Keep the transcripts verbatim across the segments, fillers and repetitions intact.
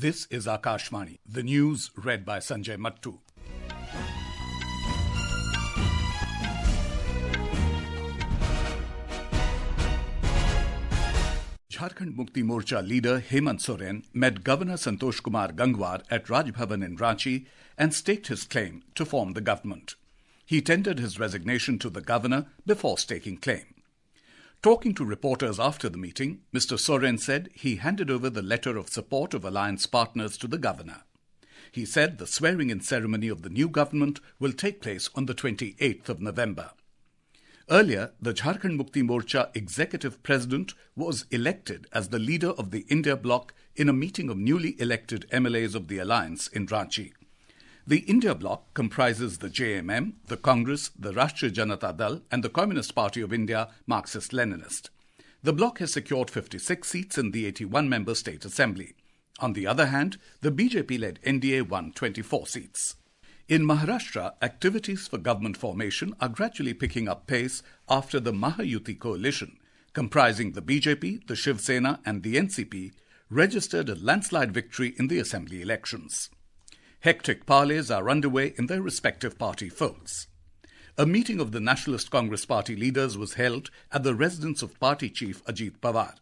This is Akashvani, the news read by Sanjay Mattu. Jharkhand Mukti Morcha leader Hemant Soren met Governor Santosh Kumar Gangwar at Raj Bhavan in Ranchi and staked his claim to form the government. He tendered his resignation to the governor before staking claim. Talking to reporters after the meeting, Mister Soren said he handed over the letter of support of alliance partners to the governor. He said the swearing-in ceremony of the new government will take place on the twenty-eighth of November. Earlier, the Jharkhand Mukti Morcha executive president was elected as the leader of the India bloc in a meeting of newly elected M L As of the alliance in Ranchi. The India bloc comprises the J M M, the Congress, the Rashtriya Janata Dal and the Communist Party of India, Marxist-Leninist. The bloc has secured fifty-six seats in the eighty-one member state assembly. On the other hand, the B J P-led N D A won twenty-four seats. In Maharashtra, activities for government formation are gradually picking up pace after the Mahayuti coalition, comprising the B J P, the Shiv Sena and the N C P, registered a landslide victory in the assembly elections. Hectic parleys are underway in their respective party folds. A meeting of the Nationalist Congress Party leaders was held at the residence of party chief Ajit Pawar.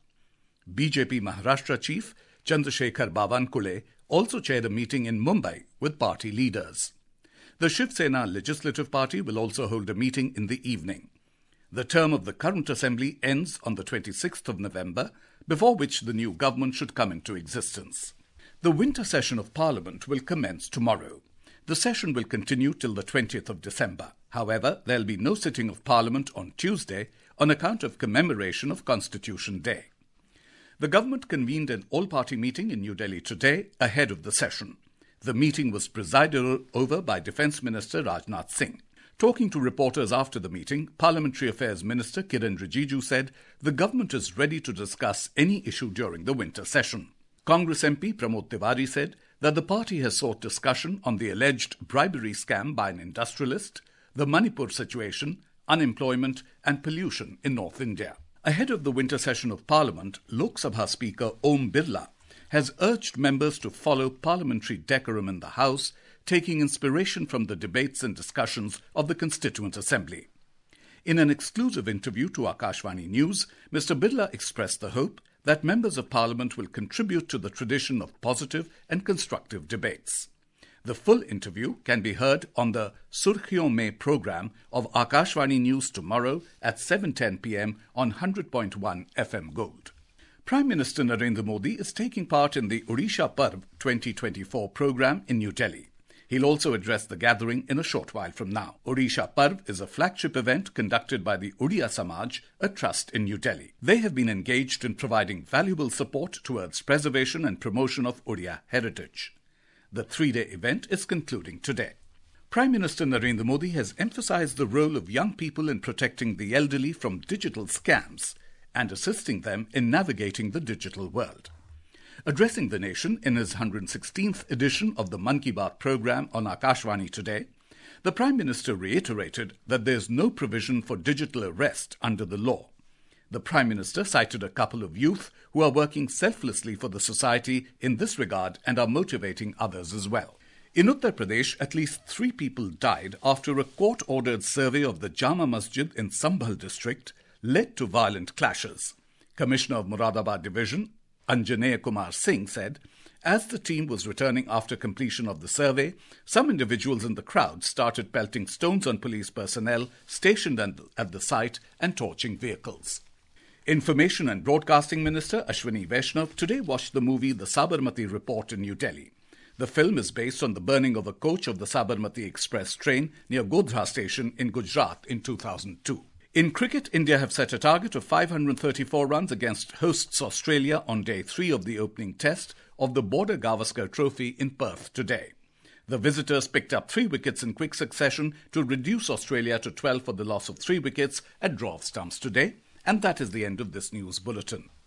B J P Maharashtra chief Chandrasekhar Bawankule also chaired a meeting in Mumbai with party leaders. The Shiv Sena Legislative Party will also hold a meeting in the evening. The term of the current assembly ends on the twenty-sixth of November, before which the new government should come into existence. The winter session of Parliament will commence tomorrow. The session will continue till the twentieth of December. However, there will be no sitting of Parliament on Tuesday on account of commemoration of Constitution Day. The government convened an all-party meeting in New Delhi today ahead of the session. The meeting was presided over by Defence Minister Rajnath Singh. Talking to reporters after the meeting, Parliamentary Affairs Minister Kiren Rijiju said the government is ready to discuss any issue during the winter session. Congress M P Pramod Tiwari said that the party has sought discussion on the alleged bribery scam by an industrialist, the Manipur situation, unemployment and pollution in North India. Ahead of the winter session of Parliament, Lok Sabha Speaker Om Birla has urged members to follow parliamentary decorum in the House, taking inspiration from the debates and discussions of the Constituent Assembly. In an exclusive interview to Akashvani News, Mister Birla expressed the hope that members of Parliament will contribute to the tradition of positive and constructive debates. The full interview can be heard on the Surkhiyon Mein program of Akashvani News tomorrow at seven ten p m on one hundred point one F M Gold. Prime Minister Narendra Modi is taking part in the Odisha Parv twenty twenty-four program in New Delhi. He'll also address the gathering in a short while from now. Odisha Parv is a flagship event conducted by the Odia Samaj, a trust in New Delhi. They have been engaged in providing valuable support towards preservation and promotion of Odia heritage. The three-day event is concluding today. Prime Minister Narendra Modi has emphasized the role of young people in protecting the elderly from digital scams and assisting them in navigating the digital world. Addressing the nation in his one hundred sixteenth edition of the Mann Ki Baat program on Akashvani today, the Prime Minister reiterated that there is no provision for digital arrest under the law. The Prime Minister cited a couple of youth who are working selflessly for the society in this regard and are motivating others as well. In Uttar Pradesh, at least three people died after a court-ordered survey of the Jama Masjid in Sambhal district led to violent clashes. Commissioner of Moradabad Division, Anjaneya Kumar Singh, said, as the team was returning after completion of the survey, some individuals in the crowd started pelting stones on police personnel stationed at the site and torching vehicles. Information and Broadcasting Minister Ashwini Vaishnav today watched the movie The Sabarmati Report in New Delhi. The film is based on the burning of a coach of the Sabarmati Express train near Godhra station in Gujarat in two thousand two. In cricket, India have set a target of five hundred thirty-four runs against hosts Australia on day three of the opening test of the Border Gavaskar Trophy in Perth today. The visitors picked up three wickets in quick succession to reduce Australia to twelve for the loss of three wickets at draw of stumps today. And that is the end of this news bulletin.